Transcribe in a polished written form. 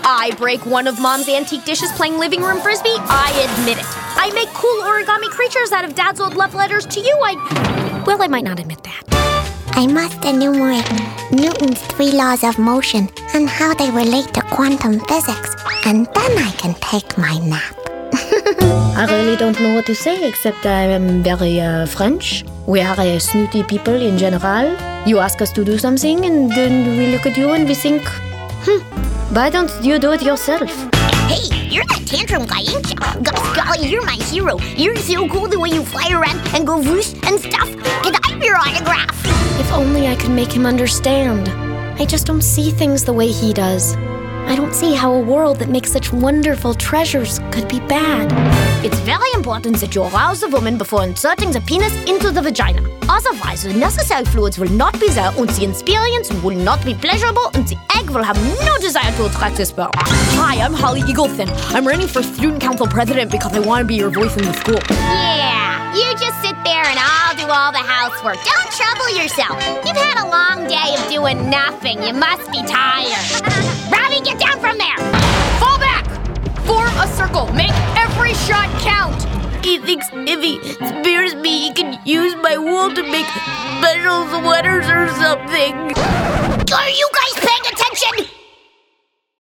I break one of Mom's antique dishes playing living room frisbee. I admit it. I make cool origami creatures out of Dad's old love letters to you. I might not admit that. I must enumerate Newton's 3 laws of motion and how they relate to quantum physics, and then I can take my nap. I really don't know what to say, except I am very French. We are snooty people in general. You ask us to do something, and then we look at you and we think, why don't you do it yourself? Hey, you're that tantrum guy, ain't you? Golly, you're my hero. You're so cool the way you fly around and go whoosh and stuff. Can I have your autograph? If only I could make him understand. I just don't see things the way he does. I don't see how a world that makes such wonderful treasures could be bad. It's very important that you arouse the woman before inserting the penis into the vagina. Otherwise, the necessary fluids will not be there, and the experience will not be pleasurable, and the egg will have no desire to attract the sperm. Hi, I'm Holly Eagleton. I'm running for student council president because I want to be your voice in the school. Yeah, you just sit there and I'll do all the housework. Don't trouble yourself. You've had a long day of doing nothing. You must be tired. Robbie, get down from there! Fall back! Form a circle. Make every shot count. He thinks if he spears me, he can use my wool to make special sweaters or something. Are you guys